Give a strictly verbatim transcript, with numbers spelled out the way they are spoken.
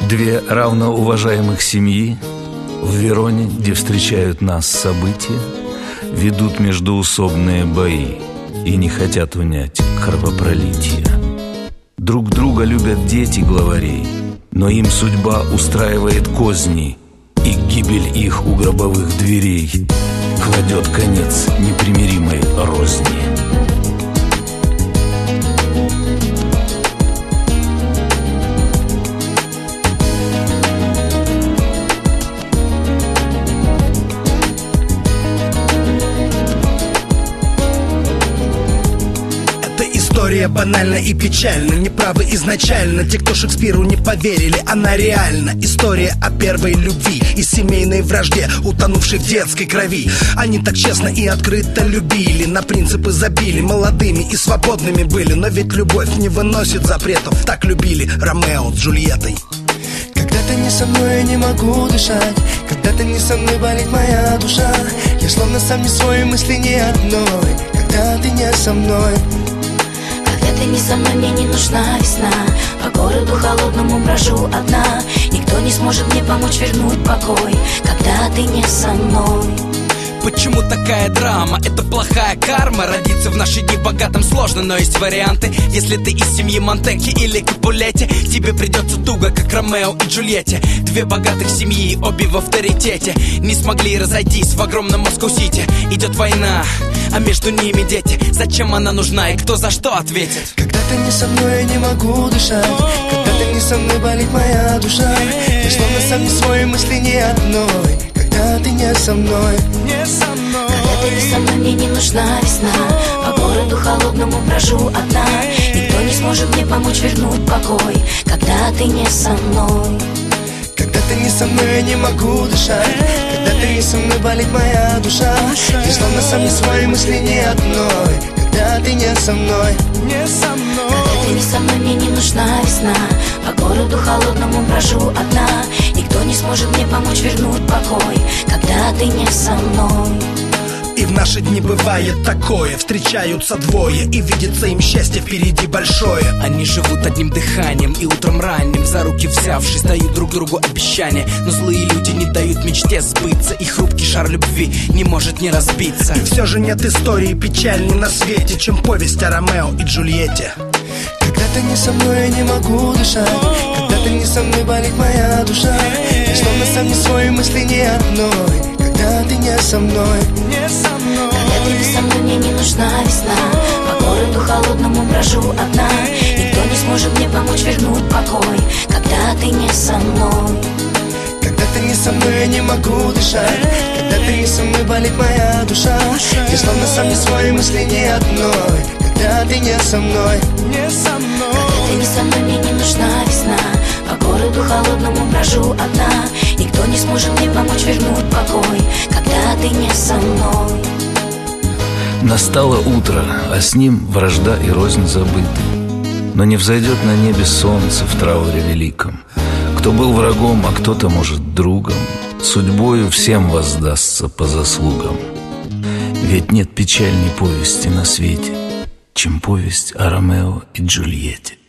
Две равноуважаемых семьи в Вероне, где встречают нас события, ведут междоусобные бои и не хотят унять кровопролития. Друг друга любят дети главарей, но им судьба устраивает козни, и гибель их у гробовых дверей кладет конец непримиримой розни. История банальна и печальна, неправы изначально те, кто Шекспиру не поверили, она реальна. История о первой любви и семейной вражде, утонувшей в детской крови. Они так честно и открыто любили, на принципы забили, молодыми и свободными были. Но ведь любовь не выносит запретов, так любили Ромео с Джульеттой. Когда ты не со мной, я не могу дышать. Когда ты не со мной, болит моя душа. Я словно сам не свой, мысли не одной. Когда ты не со мной, когда ты не со мной, мне не нужна весна. По городу холодному брожу одна. Никто не сможет мне помочь вернуть покой, когда ты не со мной. Почему такая драма? Это плохая карма. Родиться в наши дни богатым сложно, но есть варианты. Если ты из семьи Монтекки или Капулетти, тебе придется туго, как Ромео и Джульетте. Две богатых семьи, обе в авторитете, не смогли разойтись в огромном Москва-Сити. Идет война, а между ними дети. Зачем она нужна и кто за что ответит? Когда ты не со мной, я не могу дышать. Когда ты не со мной, болит моя душа. Я словно сам не свой, мысли не одной. Когда ты не со мной, не со мной. Когда ты не со мной, мне не нужна весна. По городу холодному брожу одна. Никто не сможет мне помочь вернуть покой, когда ты не со мной. Когда ты не со мной, я не могу дышать. Когда ты не со мной, болит моя душа. Я словно сам не свой, мысли не одной. Когда ты не со мной, не со мной. Когда ты не со мной, мне не нужна весна. По городу холодному брожу одна. Никто не сможет мне помочь вернуть покой, когда ты не со мной. И в наши дни бывает такое, встречаются двое, и видится им счастье впереди большое. Они живут одним дыханием и утром ранним, за руки взявшись, дают друг другу обещания. Но злые люди не дают мечте сбыться, и хрупкий шар любви не может не разбиться. И все же нет истории печальней на свете, чем повесть о Ромео и Джульетте. Когда ты не со мной, я не могу дышать. Когда ты не со мной, болит моя душа. Я словно сам не свой, мысли не одной. Когда ты не со мной, не со мной. Когда ты не со мной, мне не нужна весна. По городу холодному брожу одна. Никто не сможет мне помочь вернуть покой, когда ты не со мной. Когда ты не со мной, я не могу дышать. Когда ты не со мной, болит моя душа. Я словно сам не свой, мысли не одной. Когда ты не со мной, не со мной. Когда ты не со мной, мне не нужна весна. По городу холодному брожу одна. Никто не сможет мне помочь вернуть покой, когда ты не со мной. Настало утро, а с ним вражда и рознь забыты. Но не взойдет на небе солнце в трауре великом. Кто был врагом, а кто-то, может, другом, судьбою всем воздастся по заслугам. Ведь нет печальней повести на свете, чем повесть о Ромео и Джульетте.